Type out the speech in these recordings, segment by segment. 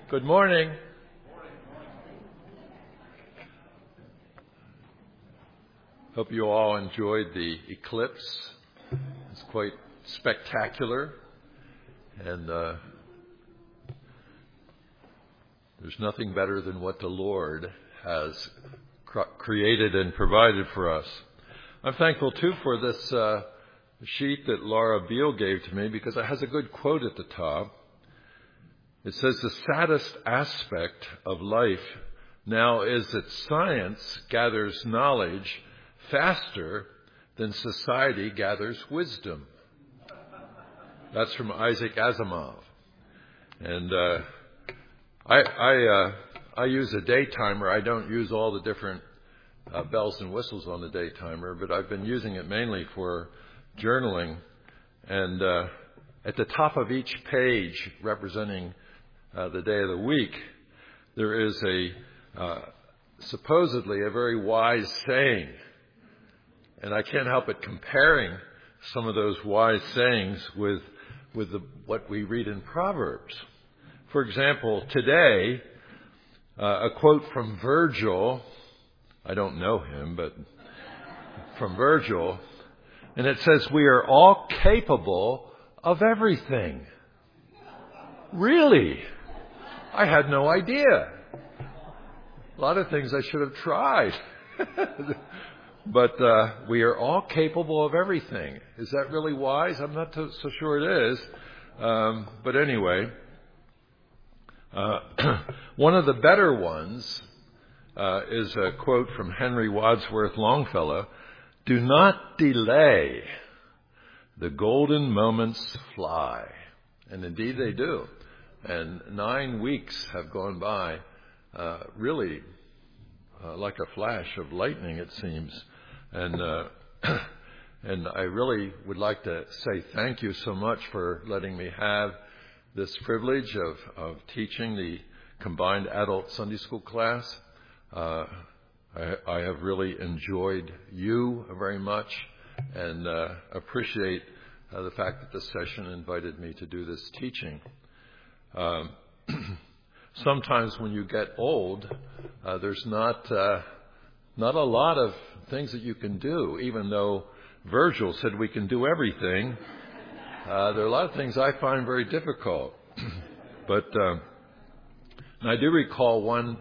Good morning. Hope you all enjoyed the eclipse. It's quite spectacular, and there's nothing better than what the Lord has created and provided for us. I'm thankful too for this sheet that Laura Beal gave to me, because it has a good quote at the top. It says, "The saddest aspect of life now is that science gathers knowledge faster than society gathers wisdom." That's from Isaac Asimov. And I use a day timer. I don't use all the different bells and whistles on the day timer, but I've been using it mainly for journaling. And at the top of each page representing the day of the week, there is supposedly a very wise saying. And I can't help but comparing some of those wise sayings with what we read in Proverbs. For example, today, a quote from Virgil. I don't know him, but from Virgil. And it says, "We are all capable of everything." Really? I had no idea. A lot of things I should have tried. But we are all capable of everything. Is that really wise? I'm not so sure it is. But anyway, one of the better ones is a quote from Henry Wadsworth Longfellow. "Do not delay. The golden moments fly." And indeed they do. And 9 weeks have gone by really like a flash of lightning, it seems. And I really would like to say thank you so much for letting me have this privilege of teaching the combined adult Sunday school class. I have really enjoyed you very much, and appreciate the fact that this session invited me to do this teaching. Sometimes when you get old, there's not a lot of things that you can do. Even though Virgil said we can do everything, there are a lot of things I find very difficult. But and I do recall one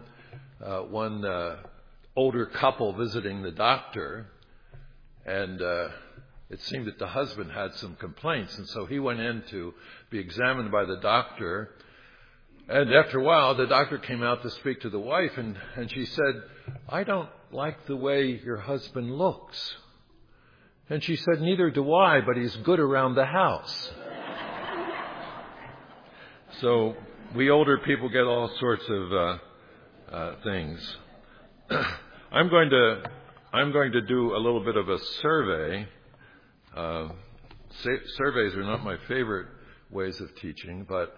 older couple visiting the doctor, and it seemed that the husband had some complaints, and so he went in to be examined by the doctor. And after a while, the doctor came out to speak to the wife, and she said, "I don't like the way your husband looks." And she said, "Neither do I, but he's good around the house." So we older people get all sorts of things. I'm going to do a little bit of a survey. Surveys are not my favorite ways of teaching, but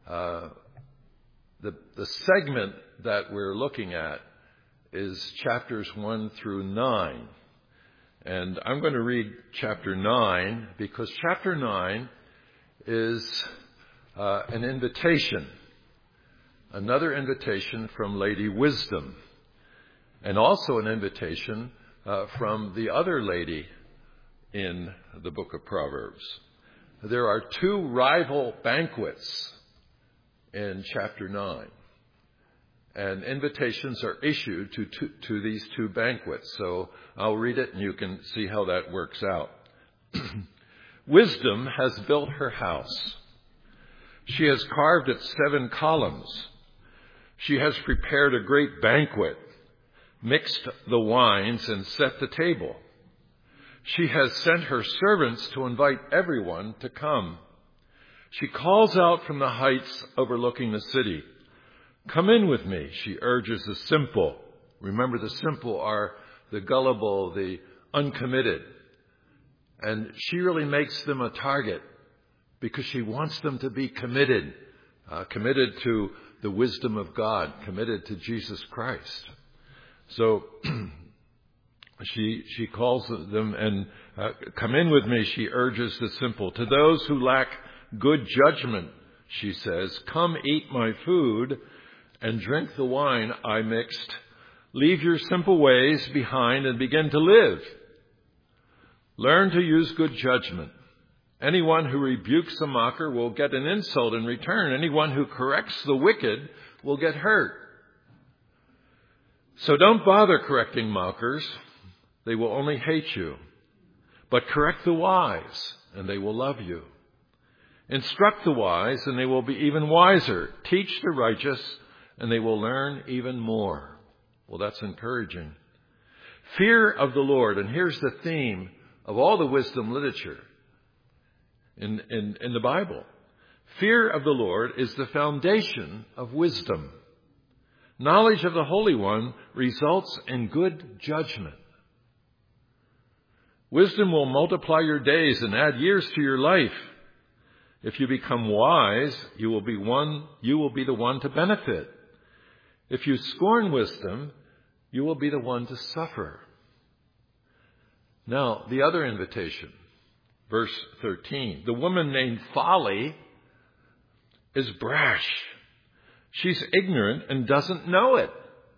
the segment that we're looking at is chapters 1 through 9. And I'm going to read chapter 9 because chapter 9 is an invitation, another invitation from Lady Wisdom, and also an invitation from the other lady in the book of Proverbs. There are 2 rival banquets in chapter 9. And invitations are issued to these 2 banquets. So I'll read it and you can see how that works out. "Wisdom has built her house. She has carved its 7 columns. She has prepared a great banquet, mixed the wines, and set the table. She has sent her servants to invite everyone to come. She calls out from the heights overlooking the city. 'Come in with me,' she urges the simple." Remember, the simple are the gullible, the uncommitted. And she really makes them a target because she wants them to be committed, committed to the wisdom of God, committed to Jesus Christ. So she calls them and "Come in with me," she urges the simple. "To those who lack good judgment," she says, "come eat my food and drink the wine I mixed. Leave your simple ways behind and begin to live. Learn to use good judgment. Anyone who rebukes a mocker will get an insult in return. Anyone who corrects the wicked will get hurt. So don't bother correcting mockers. They will only hate you. But correct the wise, and they will love you. Instruct the wise, and they will be even wiser. Teach the righteous, and they will learn even more. Well, that's encouraging. Fear of the Lord, and here's the theme of all the wisdom literature in the Bible. Fear of the Lord is the foundation of wisdom. Knowledge of the Holy One results in good judgment. Wisdom will multiply your days and add years to your life. If you become wise, you will be the one to benefit. If you scorn wisdom, you will be the one to suffer. Now, the other invitation, verse 13. The woman named Folly is brash. She's ignorant and doesn't know it.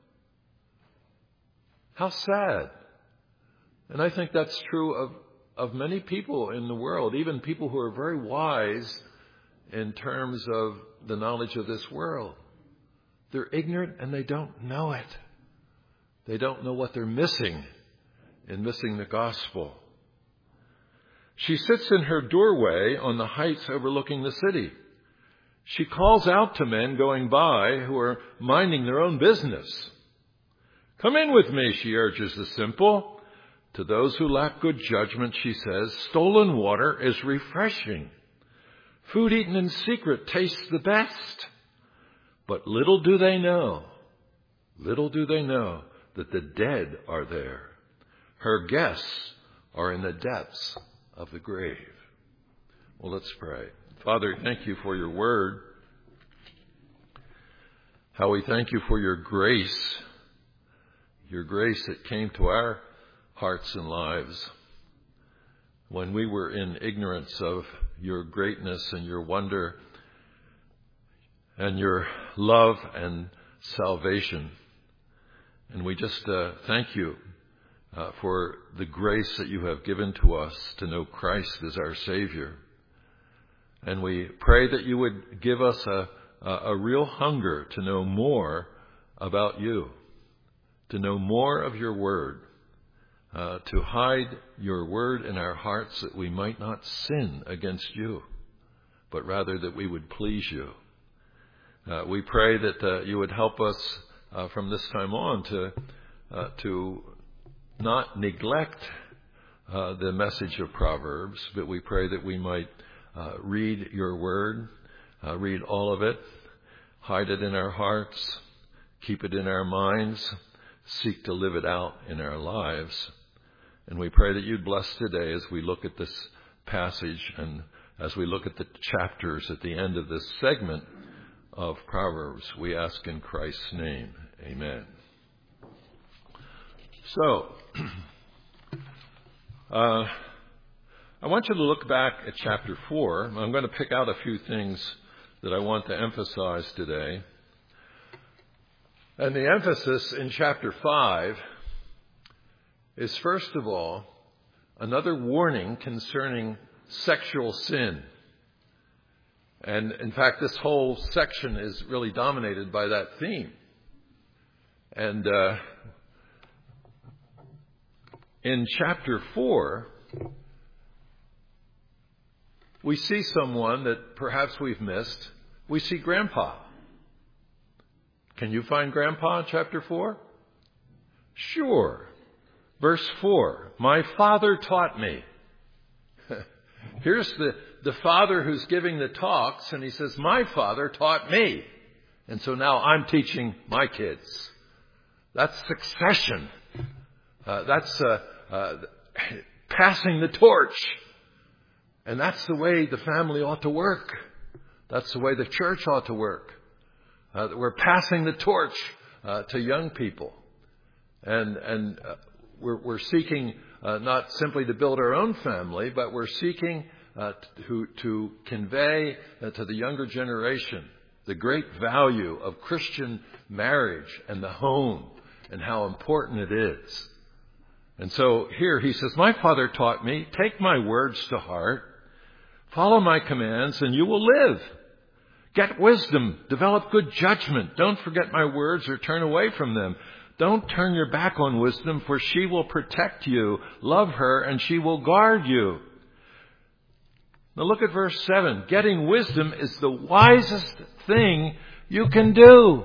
How sad. And I think that's true of many people in the world, even people who are very wise in terms of the knowledge of this world. They're ignorant and they don't know it. They don't know what they're missing in missing the gospel. She sits in her doorway on the heights overlooking the city. She calls out to men going by who are minding their own business. Come in with me, she urges the simple. To those who lack good judgment, she says, stolen water is refreshing. Food eaten in secret tastes the best. But little do they know that the dead are there. Her guests are in the depths of the grave. Well, let's pray. Father, thank you for your word. How we thank you for your grace that came to our hearts and lives when we were in ignorance of your greatness and your wonder and your love and salvation. And we just thank you for the grace that you have given to us to know Christ as our Savior. And we pray that you would give us a real hunger to know more about you, to know more of your word, to hide your word in our hearts that we might not sin against you, but rather that we would please you. We pray that you would help us from this time on to not neglect the message of Proverbs, but we pray that we might read your word, read all of it, hide it in our hearts, keep it in our minds, seek to live it out in our lives. And we pray that you'd bless today as we look at this passage and as we look at the chapters at the end of this segment of Proverbs. We ask in Christ's name. Amen. So, I want you to look back at chapter 4. I'm going to pick out a few things that I want to emphasize today. And the emphasis in chapter 5 is, first of all, another warning concerning sexual sin. And in fact, this whole section is really dominated by that theme. And in chapter 4, we see someone that perhaps we've missed. We see Grandpa. Can you find Grandpa in chapter 4? Sure. Verse 4, my father taught me. Here's the father who's giving the talks, and he says, my father taught me. And so now I'm teaching my kids. That's succession. That's passing the torch. And that's the way the family ought to work. That's the way the church ought to work. We're passing the torch to young people. And we're seeking not simply to build our own family, but we're seeking to convey to the younger generation the great value of Christian marriage and the home and how important it is. And so here he says, my Father taught me, take my words to heart, follow my commands, and you will live. Get wisdom, develop good judgment. Don't forget my words or turn away from them. Don't turn your back on wisdom, for she will protect you. Love her, and she will guard you. Now look at verse 7. Getting wisdom is the wisest thing you can do.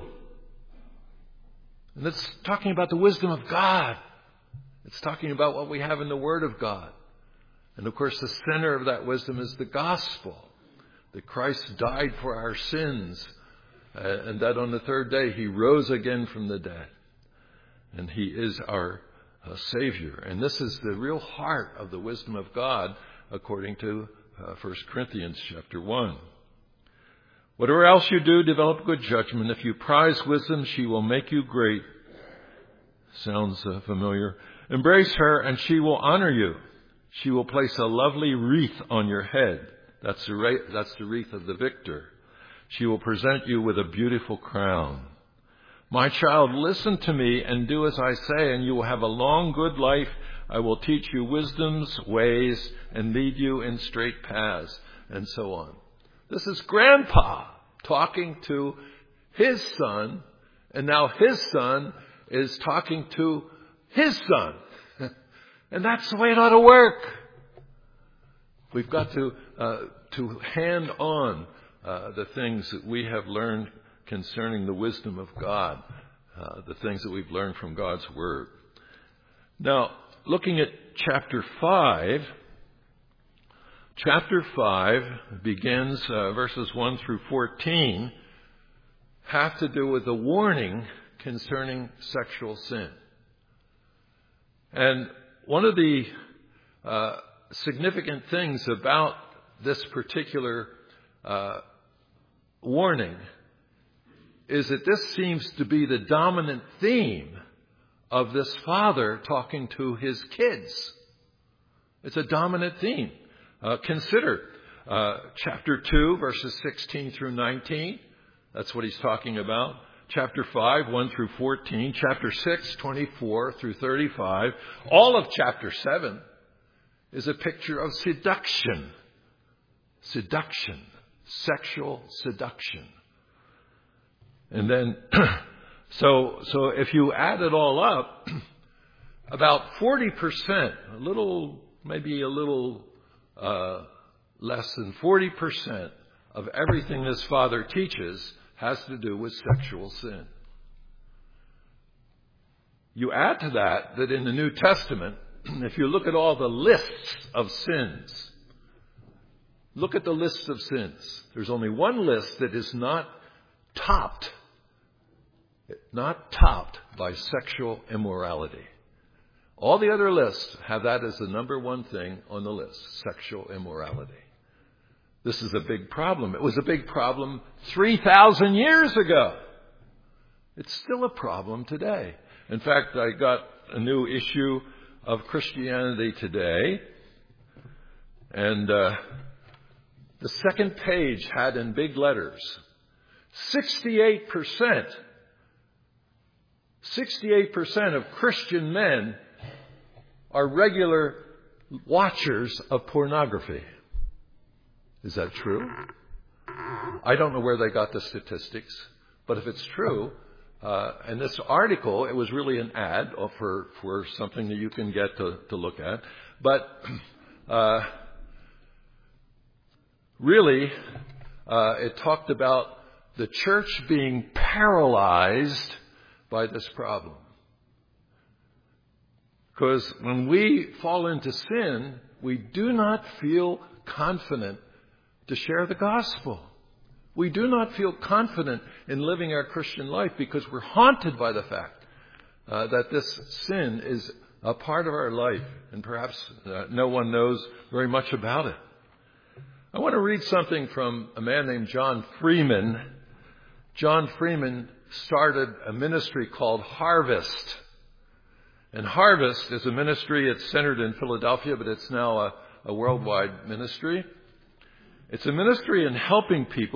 And it's talking about the wisdom of God. It's talking about what we have in the Word of God. And of course, the center of that wisdom is the gospel. That Christ died for our sins. And that on the third day He rose again from the dead. And He is our Savior. And this is the real heart of the wisdom of God, according to 1 Corinthians chapter 1. Whatever else you do, develop good judgment. If you prize wisdom, she will make you great. Sounds familiar. Embrace her, and she will honor you. She will place a lovely wreath on your head. That's the wreath of the victor. She will present you with a beautiful crown. My child, listen to me and do as I say, and you will have a long, good life. I will teach you wisdom's ways and lead you in straight paths, and so on. This is Grandpa talking to his son, and now his son is talking to his son. And that's the way it ought to work. We've got to hand on the things that we have learned concerning the wisdom of God, the things that we've learned from God's Word. Now, looking at chapter 5, chapter 5 begins, verses 1 through 14, have to do with the warning concerning sexual sin. And one of the significant things about this particular warning is that this seems to be the dominant theme of this father talking to his kids. It's a dominant theme. Consider chapter 2, verses 16 through 19. That's what he's talking about. Chapter 5, 1 through 14. Chapter 6, 24 through 35. All of chapter 7 is a picture of seduction. Seduction. Sexual seduction. And then, so if you add it all up, about 40%, maybe a little less than 40% of everything this father teaches has to do with sexual sin. You add to that in the New Testament, if you look at all the lists of sins, look at the lists of sins. There's only one list that is not topped by sexual immorality. All the other lists have that as the number one thing on the list, sexual immorality. This is a big problem. It was a big problem 3,000 years ago. It's still a problem today. In fact, I got a new issue of Christianity Today, and the second page had in big letters, 68% of Christian men are regular watchers of pornography. Is that true? I don't know where they got the statistics, but if it's true, and this article, it was really an ad for something that you can get to look at, but really, it talked about the church being paralyzed by this problem. Because when we fall into sin, we do not feel confident to share the gospel. We do not feel confident in living our Christian life because we're haunted by the fact that this sin is a part of our life, and perhaps no one knows very much about it. I want to read something from a man named John Freeman. John Freeman started a ministry called Harvest. And Harvest is a ministry, it's centered in Philadelphia, but it's now a worldwide ministry. It's a ministry in helping people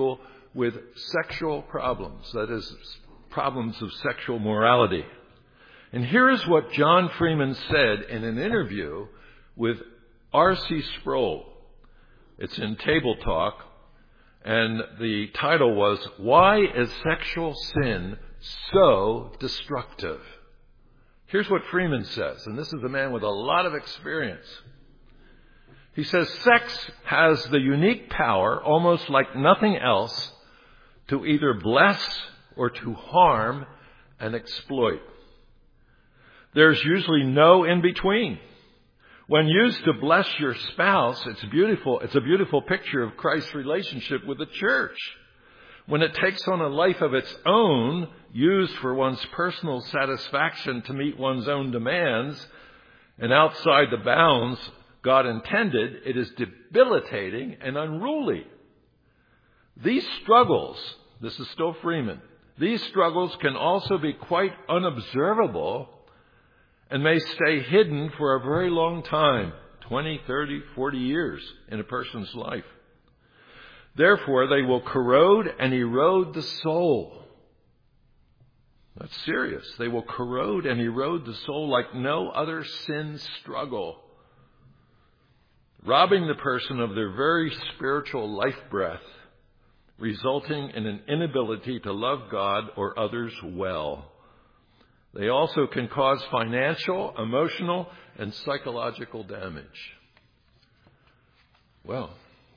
with sexual problems, that is, problems of sexual morality. And here is what John Freeman said in an interview with R.C. Sproul. It's in Table Talk, and the title was, "Why is Sexual Sin So Destructive?" Here's what Freeman says, and this is a man with a lot of experience. He says, "Sex has the unique power, almost like nothing else, to either bless or to harm and exploit. There's usually no in-between. When used to bless your spouse, it's beautiful. It's a beautiful picture of Christ's relationship with the church. When it takes on a life of its own, used for one's personal satisfaction to meet one's own demands, and outside the bounds God intended, it is debilitating and unruly. These struggles," this is still Freeman, "these struggles can also be quite unobservable and may stay hidden for a very long time, 20, 30, 40 years in a person's life. Therefore, they will corrode and erode the soul." That's serious. "They will corrode and erode the soul like no other sin struggle, robbing the person of their very spiritual life breath, resulting in an inability to love God or others well. They also can cause financial, emotional, and psychological damage." Well,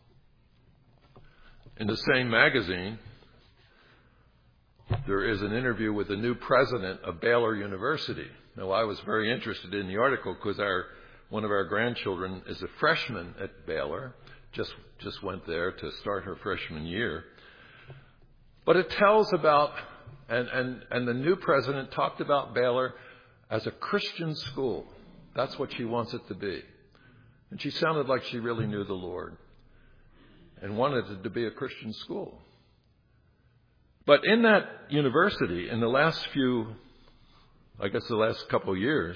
in the same magazine, there is an interview with the new president of Baylor University. Now, I was very interested in the article because one of our grandchildren is a freshman at Baylor, just went there to start her freshman year. But it tells about, and the new president talked about Baylor as a Christian school. That's what she wants it to be. And she sounded like she really knew the Lord and wanted it to be a Christian school. But in that university, in the last couple of years,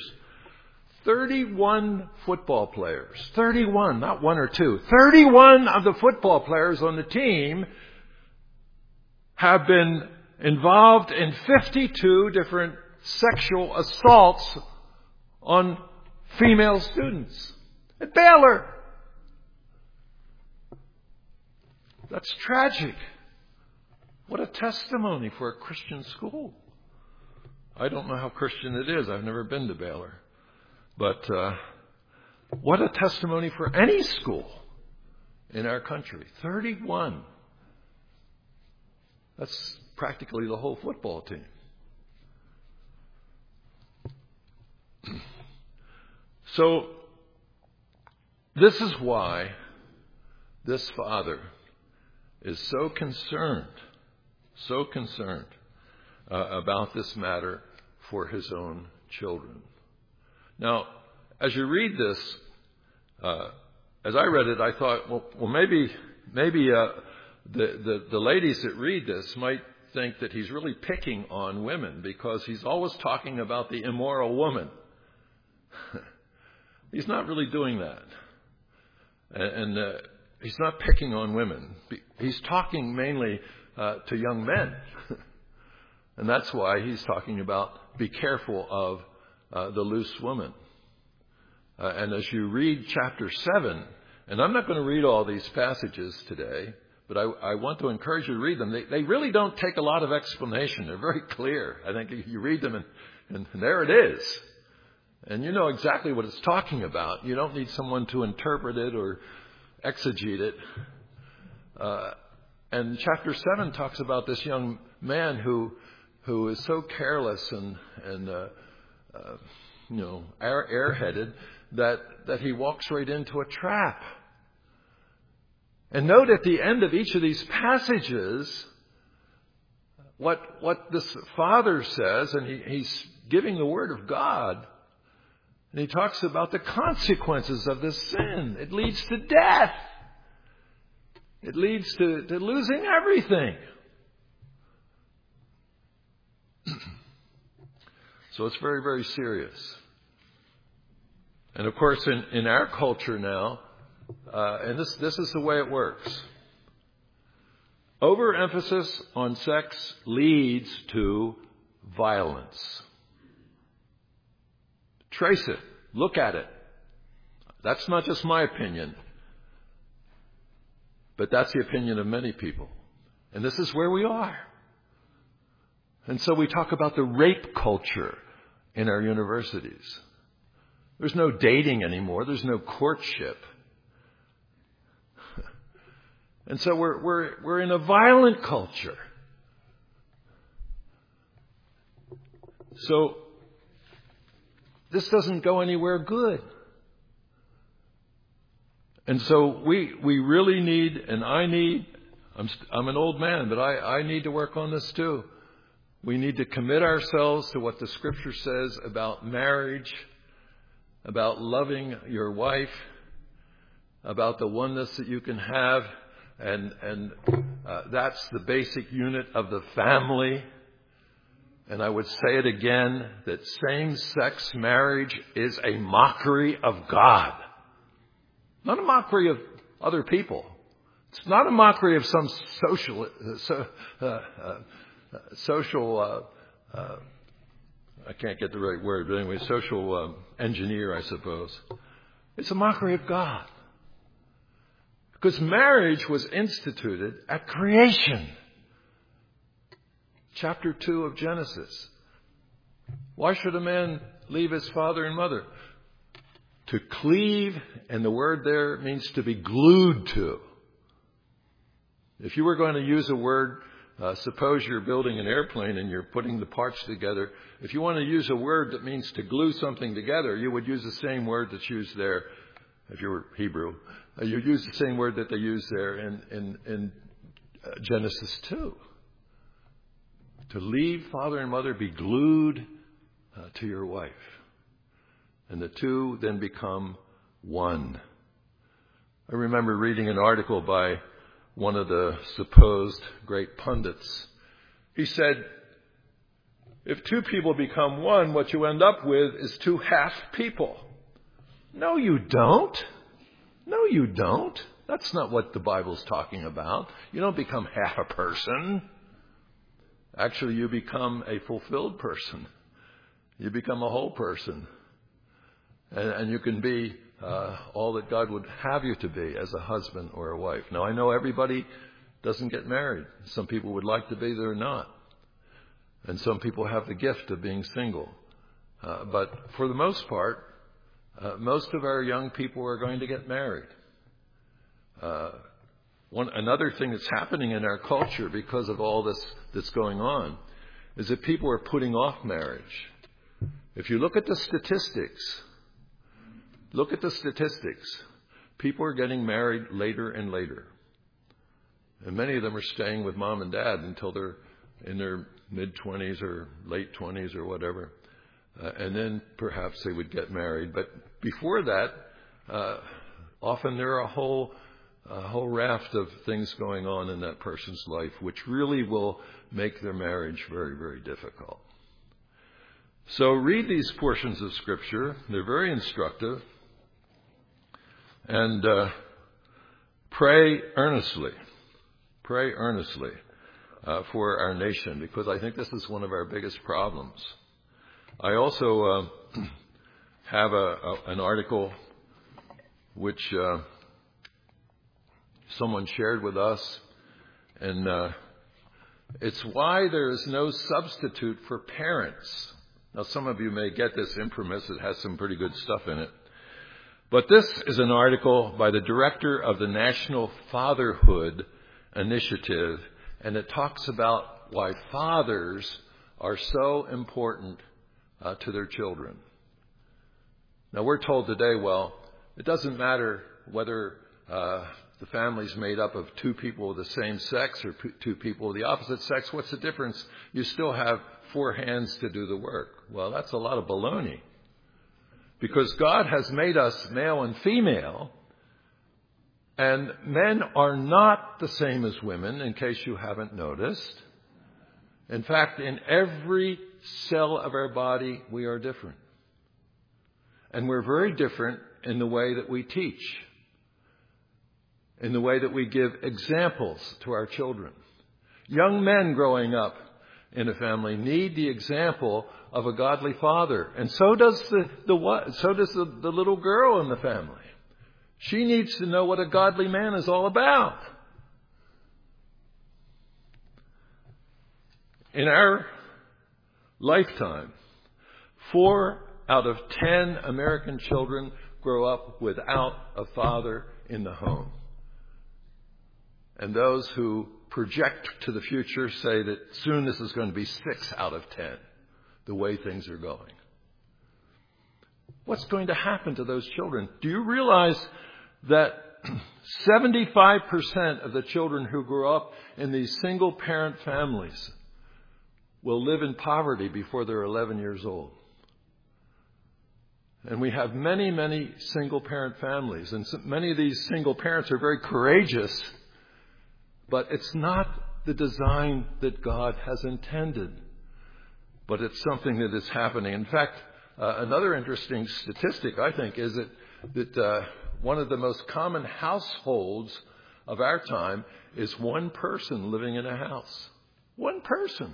31 football players, 31, not one or two, 31 of the football players on the team have been involved in 52 different sexual assaults on female students at Baylor. That's tragic. What a testimony for a Christian school. I don't know how Christian it is. I've never been to Baylor. But what a testimony for any school in our country. 31. That's practically the whole football team. So, this is why this father is so concerned about this matter for his own children. Now, as you read this, as I read it, I thought, well, maybe the ladies that read this might think that he's really picking on women because he's always talking about the immoral woman. He's not really doing that. And he's not picking on women. He's talking mainly to young men. And that's why he's talking about be careful of the loose woman. And as you read chapter 7, and I'm not going to read all these passages today, but I want to encourage you to read them. They really don't take a lot of explanation. They're very clear. I think you read them and there it is. And you know exactly what it's talking about. You don't need someone to interpret it or exegete it. And chapter 7 talks about this young man who is so careless and airheaded that he walks right into a trap. And note at the end of each of these passages what this father says, and he's giving the word of God. And he talks about the consequences of this sin. It leads to death. It leads to losing everything. So it's very, very serious. And of course, in our culture now, and this is the way it works. Overemphasis on sex leads to violence. Trace it. Look at it. That's not just my opinion, but that's the opinion of many people. And this is where we are. And so we talk about the rape culture in our universities. There's no dating anymore. There's no courtship. And so we're in a violent culture. So this doesn't go anywhere good. And so we really need, and I'm an old man, but I need to work on this too. We need to commit ourselves to what the Scripture says about marriage, about loving your wife, about the oneness that you can have, and that's the basic unit of the family. And I would say it again, that same-sex marriage is a mockery of God. Not a mockery of other people. It's not a mockery of some social I can't get the right word, but anyway, social engineer, I suppose. It's a mockery of God. Because marriage was instituted at creation. Chapter 2 of Genesis. Why should a man leave his father and mother? To cleave, and the word there means to be glued to. If you were going to use a word, suppose you're building an airplane and you're putting the parts together. If you want to use a word that means to glue something together, you would use the same word that's used there. If you were Hebrew, you'd use the same word that they use there in Genesis 2. To leave father and mother, be glued to your wife. And the two then become one. I remember reading an article by one of the supposed great pundits. He said, if two people become one, what you end up with is two half people. No, you don't. No, you don't. That's not what the Bible's talking about. You don't become half a person. Actually, you become a fulfilled person. You become a whole person. And you can be all that God would have you to be as a husband or a wife. Now, I know everybody doesn't get married. Some people would like to be, they're not. And some people have the gift of being single. But for the most part, most of our young people are going to get married. Another thing that's happening in our culture because of all this that's going on is that people are putting off marriage. If you look at the statistics, people are getting married later and later. And many of them are staying with mom and dad until they're in their mid-20s or late 20s or whatever. And then perhaps they would get married. But before that, often there are a whole raft of things going on in that person's life which really will make their marriage very, very difficult. So read these portions of Scripture. They're very instructive. And pray earnestly for our nation, because I think this is one of our biggest problems. I also have an article which someone shared with us, and it's why there is no substitute for parents. Now, some of you may get this imprimis. It has some pretty good stuff in it. But this is an article by the director of the National Fatherhood Initiative, and it talks about why fathers are so important to their children. Now, we're told today, well, it doesn't matter whether the family's made up of two people of the same sex or two people of the opposite sex. What's the difference? You still have 4 hands to do the work. Well, that's a lot of baloney. Because God has made us male and female, and men are not the same as women, in case you haven't noticed. In fact, in every cell of our body, we are different. And we're very different in the way that we teach, in the way that we give examples to our children. Young men growing up in a family need the example of a godly father. And so does the little girl in the family. She needs to know what a godly man is all about. In our lifetime, 4 out of 10 American children grow up without a father in the home. And those who project to the future say that soon this is going to be 6 out of 10, the way things are going. What's going to happen to those children? Do you realize that 75% of the children who grow up in these single-parent families will live in poverty before they're 11 years old? And we have many, many single-parent families. And many of these single parents are very courageous, but it's not the design that God has intended. But it's something that is happening. In fact, another interesting statistic, I think, is that one of the most common households of our time is one person living in a house. One person.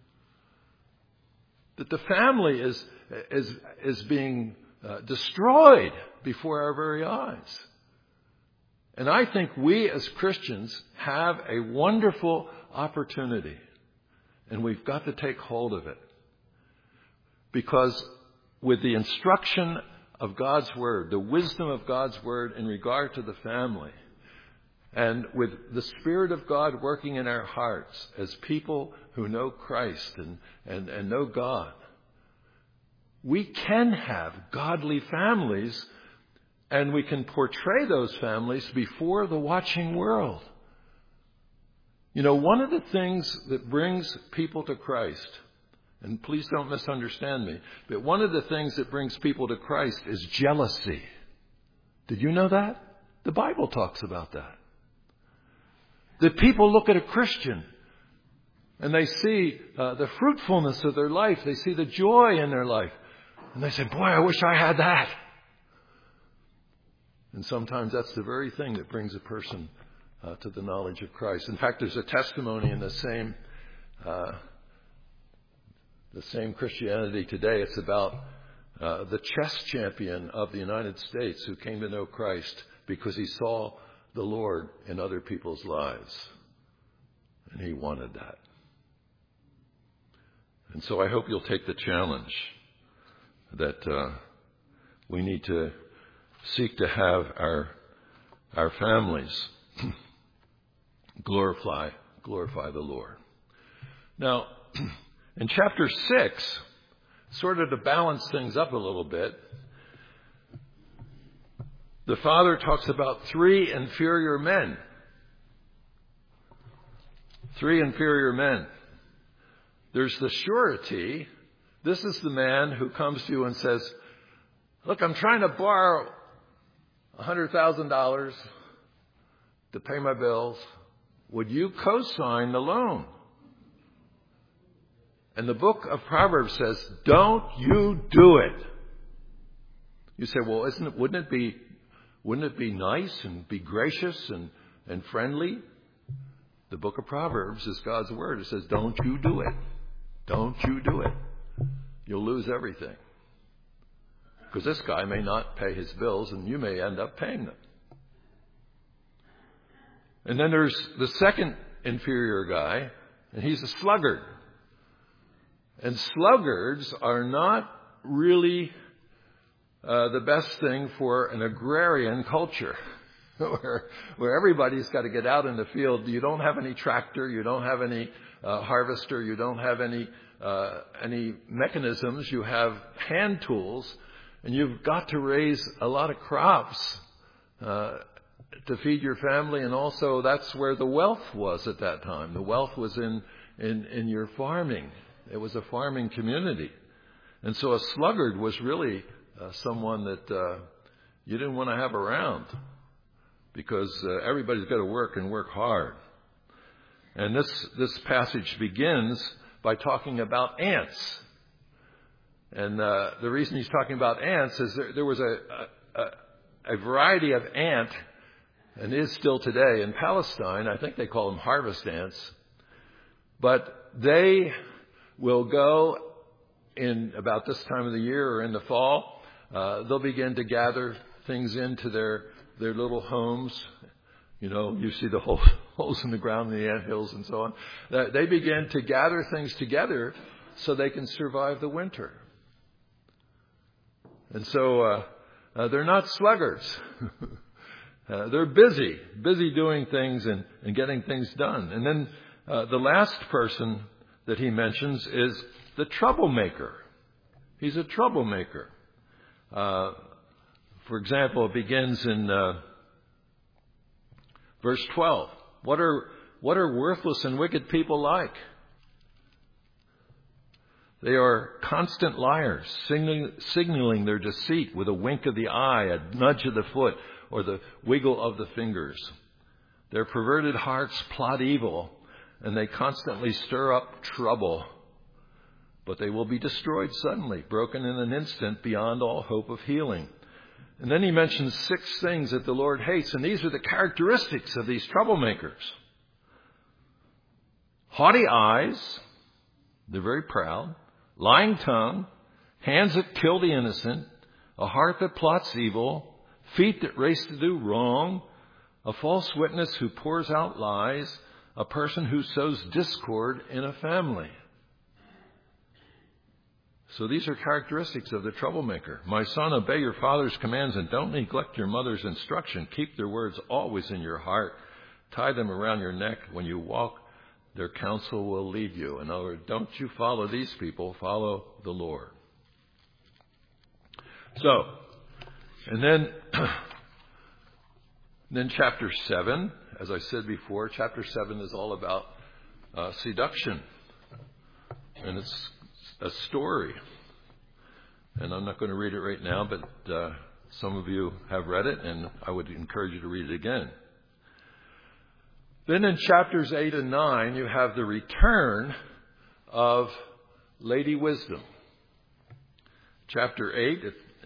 That the family is being destroyed before our very eyes. And I think we as Christians have a wonderful opportunity, and we've got to take hold of it. Because with the instruction of God's Word, the wisdom of God's Word in regard to the family, and with the Spirit of God working in our hearts as people who know Christ and know God, we can have godly families, and we can portray those families before the watching world. You know, one of the things that brings people to Christ, and please don't misunderstand me, but one of the things that brings people to Christ is jealousy. Did you know that? The Bible talks about that. That people look at a Christian and they see the fruitfulness of their life. They see the joy in their life. And they say, boy, I wish I had that. And sometimes that's the very thing that brings a person to the knowledge of Christ. In fact, there's a testimony in the same Christianity today. It's about the chess champion of the United States who came to know Christ because he saw the Lord in other people's lives. And he wanted that. And so I hope you'll take the challenge that we need to seek to have our families glorify the Lord. Now, in chapter 6, sort of to balance things up a little bit, the father talks about 3 inferior men. 3 inferior men. There's the surety. This is the man who comes to you and says, look, I'm trying to borrow $100,000 to pay my bills. Would you co-sign the loan? And the book of Proverbs says, don't you do it. You say, well, wouldn't it be nice and be gracious and friendly? The book of Proverbs is God's word. It says, don't you do it. Don't you do it. You'll lose everything. Because this guy may not pay his bills and you may end up paying them. And then there's the second inferior guy, and he's a sluggard. And sluggards are not really the best thing for an agrarian culture where everybody's got to get out in the field. You don't have any tractor, you don't have any harvester, you don't have any mechanisms. You have hand tools, and you've got to raise a lot of crops to feed your family. And also that's where the wealth was at that time. The wealth was in your farming. It was a farming community. And so a sluggard was really someone that you didn't want to have around, because everybody's got to work and work hard. And this passage begins by talking about ants. And the reason he's talking about ants is there was a variety of ant, and is still today in Palestine. I think they call them harvest ants. But they will go in about this time of the year or in the fall. They'll begin to gather things into their little homes. You know, you see the holes in the ground, the anthills and so on. They begin to gather things together so they can survive the winter. And so they're not sluggards. They're busy doing things and getting things done. And then the last person that he mentions is the troublemaker. He's a troublemaker. For example, it begins in verse 12. What are worthless and wicked people like? They are constant liars, signaling their deceit with a wink of the eye, a nudge of the foot, or the wiggle of the fingers. Their perverted hearts plot evil, and they constantly stir up trouble. But they will be destroyed suddenly, broken in an instant, beyond all hope of healing. And then he mentions 6 things that the Lord hates, and these are the characteristics of these troublemakers. Haughty eyes, they're very proud. Lying tongue, hands that kill the innocent, a heart that plots evil, feet that race to do wrong, a false witness who pours out lies, a person who sows discord in a family. So these are characteristics of the troublemaker. My son, obey your father's commands and don't neglect your mother's instruction. Keep their words always in your heart. Tie them around your neck. When you walk, their counsel will lead you. In other words, don't you follow these people, follow the Lord. So, and then chapter 7, as I said before, chapter 7 is all about seduction. And it's a story. And I'm not going to read it right now, but some of you have read it, and I would encourage you to read it again. Then in chapters 8 and 9, you have the return of Lady Wisdom. Chapter 8,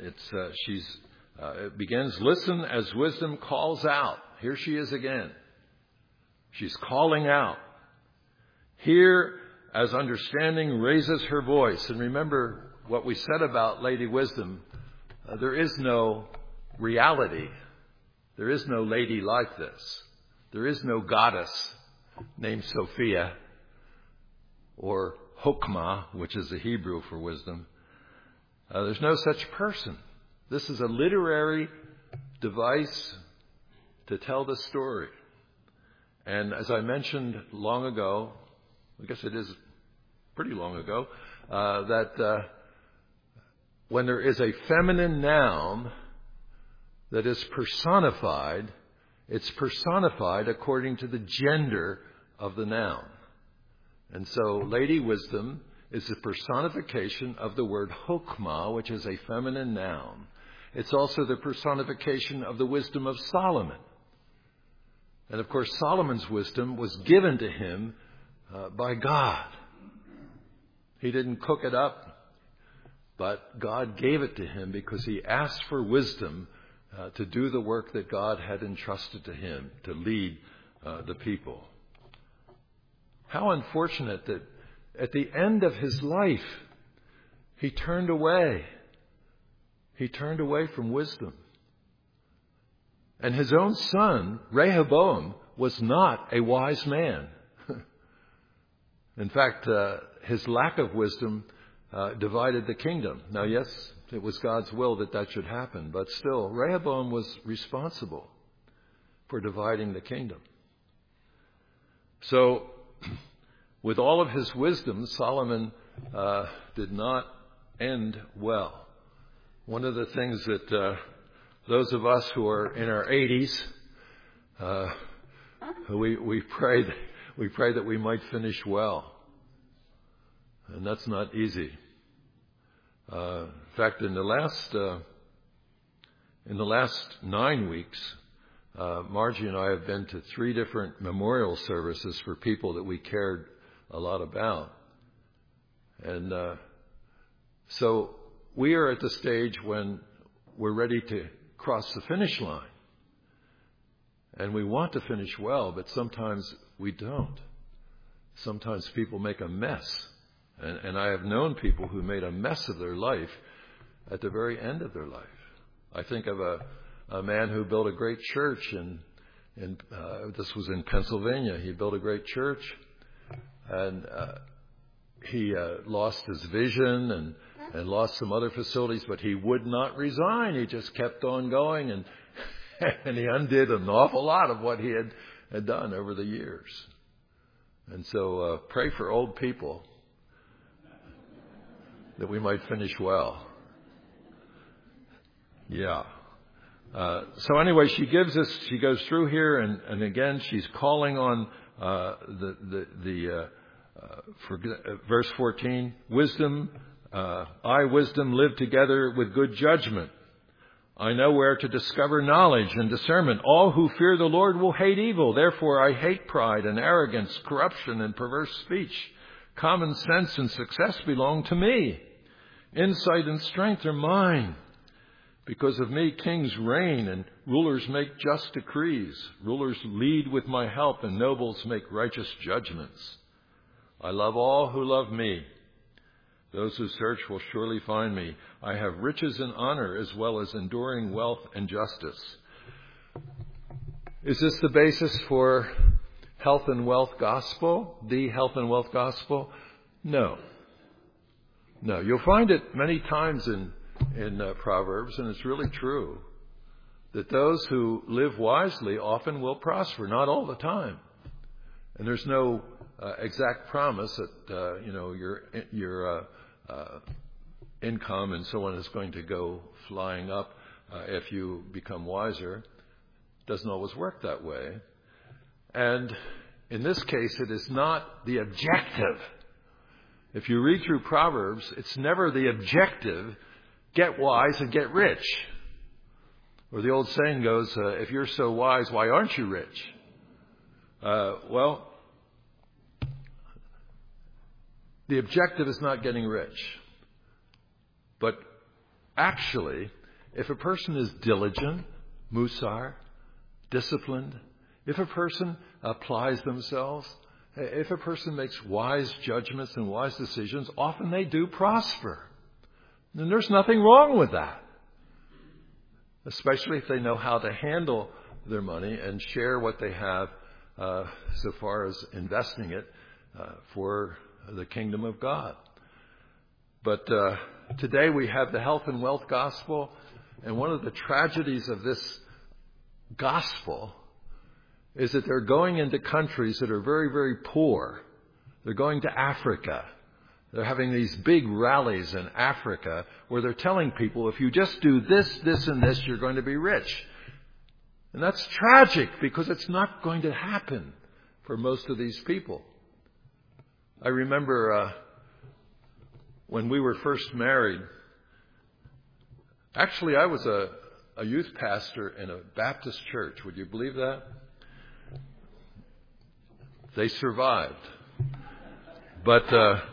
it begins, listen as wisdom calls out. Here she is again. She's calling out. Hear as understanding raises her voice. And remember what we said about Lady Wisdom. There is no reality. There is no lady like this. There is no goddess named Sophia or Hokmah, which is the Hebrew for wisdom. There's no such person. This is a literary device to tell the story. And as I mentioned long ago, I guess it is pretty long ago, that when there is a feminine noun that is personified, it's personified according to the gender of the noun. And so Lady Wisdom is the personification of the word Hokmah, which is a feminine noun. It's also the personification of the wisdom of Solomon. And of course, Solomon's wisdom was given to him by God. He didn't cook it up, but God gave it to him because he asked for wisdom to do the work that God had entrusted to him, to lead the people. How unfortunate that at the end of his life, he turned away. He turned away from wisdom. And his own son, Rehoboam, was not a wise man. In fact, his lack of wisdom divided the kingdom. Now, yes, it was God's will that should happen, but still, Rehoboam was responsible for dividing the kingdom. So, with all of his wisdom, Solomon did not end well. One of the things that those of us who are in our 80s, we pray that we might finish well, and that's not easy. In fact, in the last 9 weeks, Margie and I have been to 3 different memorial services for people that we cared a lot about. And so we are at the stage when we're ready to cross the finish line. And we want to finish well, but sometimes we don't. Sometimes people make a mess. And I have known people who made a mess of their life at the very end of their life. I think of a man who built a great church this was in Pennsylvania. He built a great church, and he lost his vision and lost some other facilities, but he would not resign. He just kept on going, and he undid an awful lot of what he had done over the years. And so pray for old people that we might finish well. Yeah. So anyway, she goes through here, and again, she's calling on for verse 14, wisdom, wisdom, live together with good judgment. I know where to discover knowledge and discernment. All who fear the Lord will hate evil. Therefore, I hate pride and arrogance, corruption and perverse speech. Common sense and success belong to me. Insight and strength are mine. Because of me, kings reign and rulers make just decrees. Rulers lead with my help and nobles make righteous judgments. I love all who love me. Those who search will surely find me. I have riches and honor as well as enduring wealth and justice. Is this the basis for health and wealth gospel? The health and wealth gospel? No. No. You'll find it many times in Proverbs, and it's really true, that those who live wisely often will prosper, not all the time. And there's no exact promise that your income and so on is going to go flying up if you become wiser. It doesn't always work that way. And in this case, it is not the objective. If you read through Proverbs, it's never the objective, get wise and get rich. Or the old saying goes, if you're so wise, why aren't you rich? Well, the objective is not getting rich. But actually, if a person is diligent, musar, disciplined, if a person applies themselves, if a person makes wise judgments and wise decisions, often they do prosper. And there's nothing wrong with that. Especially if they know how to handle their money and share what they have so far as investing it for the kingdom of God. But today we have the health and wealth gospel. And one of the tragedies of this gospel is that they're going into countries that are very, very poor. They're going to Africa. They're having these big rallies in Africa where they're telling people, if you just do this, this, and this, you're going to be rich. And that's tragic because it's not going to happen for most of these people. I remember when we were first married, actually I was a youth pastor in a Baptist church. Would you believe that? They survived. But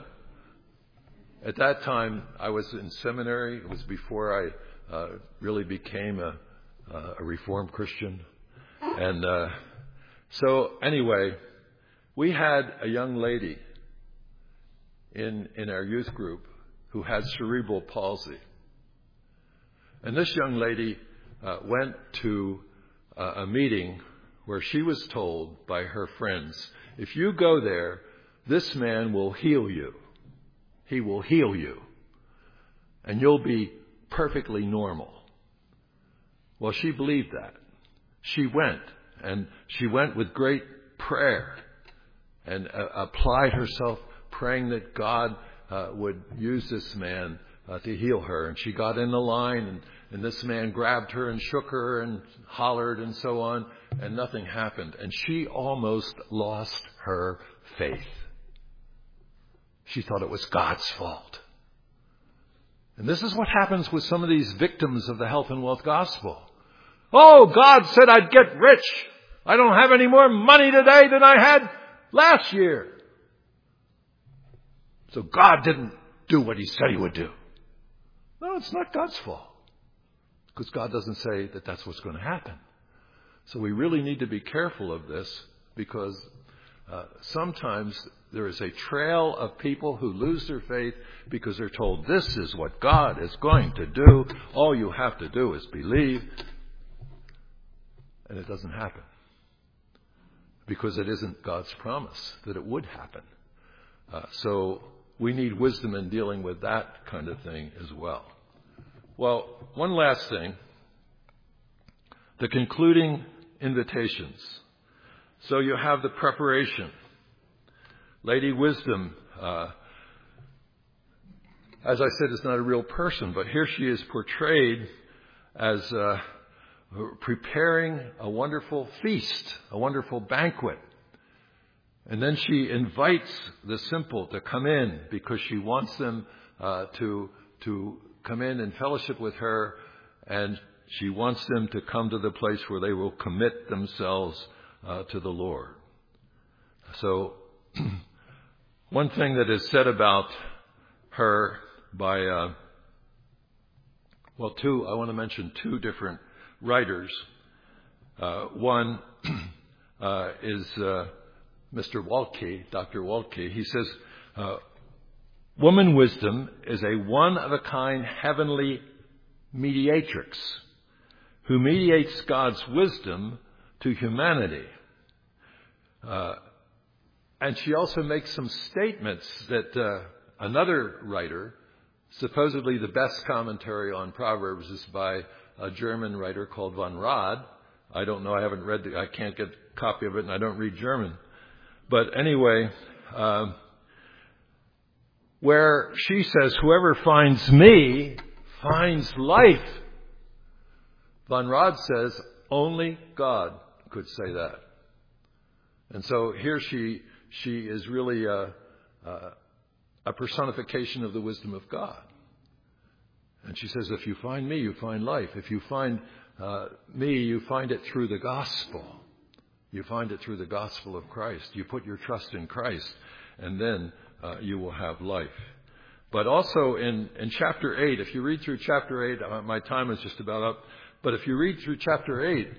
at that time, I was in seminary. It was before I really became a Reformed Christian. And so anyway, we had a young lady in our youth group who had cerebral palsy. And this young lady went to a meeting where she was told by her friends, if you go there, this man will heal you. He will heal you. And you'll be perfectly normal. Well, she believed that. She went. And she went with great prayer. And applied herself, praying that God would use this man to heal her. And she got in the line, and this man grabbed her and shook her and hollered and so on. And nothing happened. And she almost lost her faith. She thought it was God's fault. And this is what happens with some of these victims of the health and wealth gospel. Oh, God said I'd get rich. I don't have any more money today than I had last year. So God didn't do what he said he would do. No, it's not God's fault. Because God doesn't say that that's what's going to happen. So we really need to be careful of this because sometimes there is a trail of people who lose their faith because they're told this is what God is going to do. All you have to do is believe. And it doesn't happen. Because it isn't God's promise that it would happen. So we need wisdom in dealing with that kind of thing as well. Well, one last thing. The concluding invitations. So you have the preparation. Lady Wisdom, as I said, is not a real person, but here she is portrayed as preparing a wonderful feast, a wonderful banquet. And then she invites the simple to come in because she wants them to come in and fellowship with her, and she wants them to come to the place where they will commit themselves to the Lord. So one thing that is said about her by, I want to mention two different writers. One is Mr. Waltke, Dr. Waltke. He says, woman wisdom is a one-of-a-kind heavenly mediatrix who mediates God's wisdom to humanity. And she also makes some statements that another writer, supposedly the best commentary on Proverbs is by a German writer called von Rad. I don't know, I haven't read I can't get a copy of it, and I don't read German. But anyway, where she says, whoever finds me finds life. Von Rad says, only God could say that. And so here she is really a personification of the wisdom of God. And she says, if you find me, you find life. If you find me, you find it through the gospel. You find it through the gospel of Christ. You put your trust in Christ, and then you will have life. But also in chapter 8, if you read through chapter 8, my time is just about up, but if you read through chapter 8,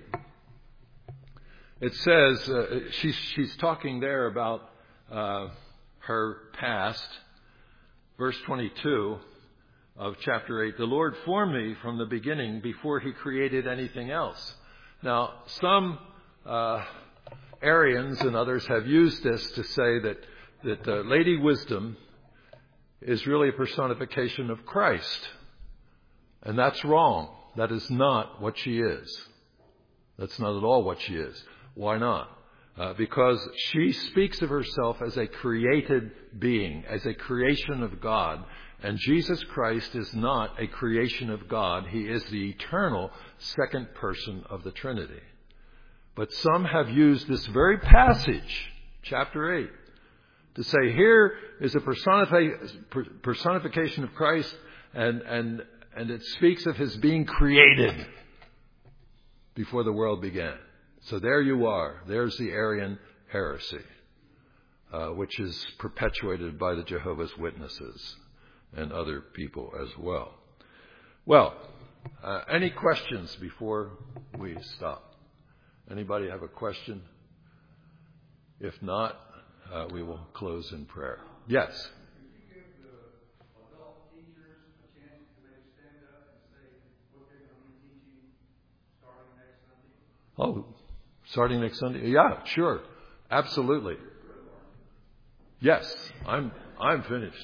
it says, she's talking there about her past. Verse 22 of chapter 8, the Lord formed me from the beginning before he created anything else. Now, some Arians and others have used this to say that Lady Wisdom is really a personification of Christ. And that's wrong. That is not what she is. That's not at all what she is. Why not? Because she speaks of herself as a created being, as a creation of God. And Jesus Christ is not a creation of God. He is the eternal second person of the Trinity. But some have used this very passage, chapter 8, to say here is a personification of Christ, and it speaks of his being created before the world began. So there you are. There's the Arian heresy, which is perpetuated by the Jehovah's Witnesses and other people as well. Well, any questions before we stop? Anybody have a question? If not, we will close in prayer. Yes? Could you give the adult teachers a chance to maybe stand up and say what they're going to be teaching starting next Sunday? Oh, starting next Sunday? Yeah, sure. Absolutely. Yes, I'm finished.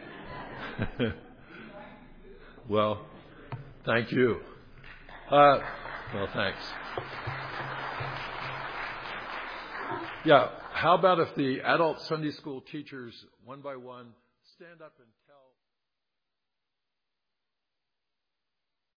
Well, thank you. Well, thanks. Yeah, how about if the adult Sunday school teachers, one by one, stand up and